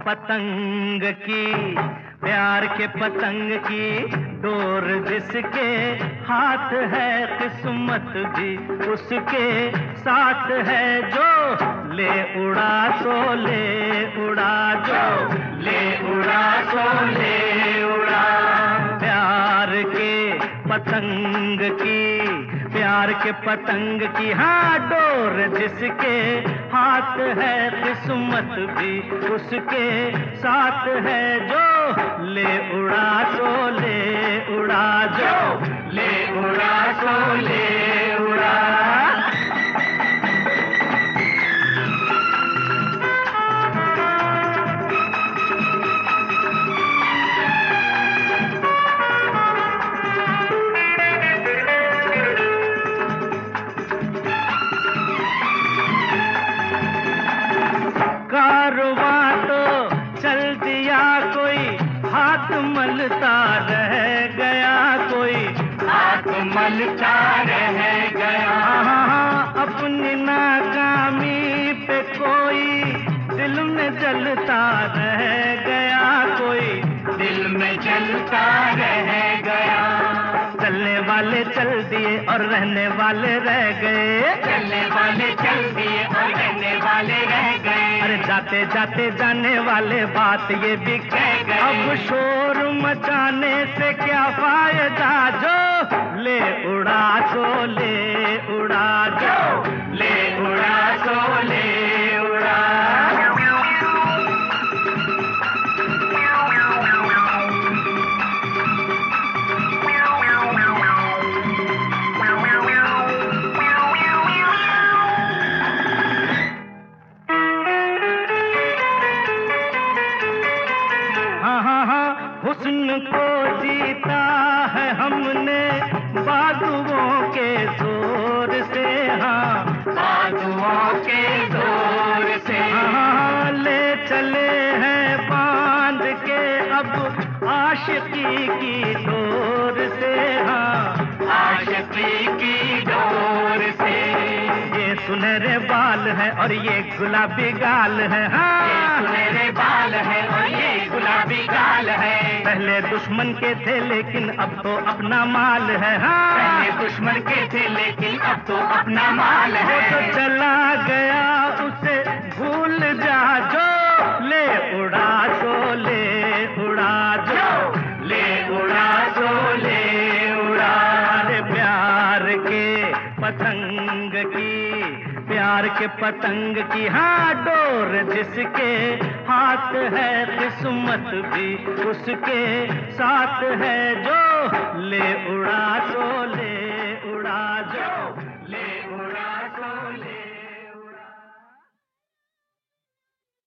पतंग की, प्यार के पतंग की डोर जिसके हाथ है, किस्मत भी उसके साथ है। जो ले उड़ा सो ले उड़ा, जो ले उड़ा सो ले उड़ा। प्यार के पतंग की, प्यार के पतंग की हाँ डोर जिसके हाथ है, किस्मत भी उसके साथ है। जो ले उड़ा सो ले उड़ा, जो ले उड़ा सो ले उड़ा। कारवां तो चल दिया कोई, हाथ मलता रह गया कोई, हाथ मलता रह गया। अपनी नाकामी पे कोई दिल में जलता रह गया कोई, दिल में जलता रह गया। चलने वाले चल दिए और रहने वाले रह गए, चलने वाले चल दिए और रहने वाले रह गए। अरे जाते जाते जाने वाले बात ये भी कह गए। अब शोर मचाने से क्या फायदा, जो ले उड़ा सो ले उड़ा, जो ले उड़ा सो ले उड़ा। हुस्न को जीता है हमने बाजुओं के जोर से, हाँ बाजुओं के जोर से। हाँ ले चले हैं बांध के अब आशिकी की डोर से, हाँ आशिकी की डोर से। ये सुनहरे बाल है और ये गुलाबी गाल है, हाँ ये सुनहरे बाल है और ये गुलाबी गाल है। पहले दुश्मन के थे लेकिन अब तो अपना माल है, हाँ पहले दुश्मन के थे लेकिन अब तो अपना माल है। वो तो चला गया उसे भूल जा, जो ले उड़ा सो ले उड़ा, जो ले उड़ा सो ले उड़ा। अरे प्यार के पतंग की, प्यार के पतंग की हाँ डोर जिसके हाथ है, किस्मत भी उसके साथ है। जो ले उड़ा सो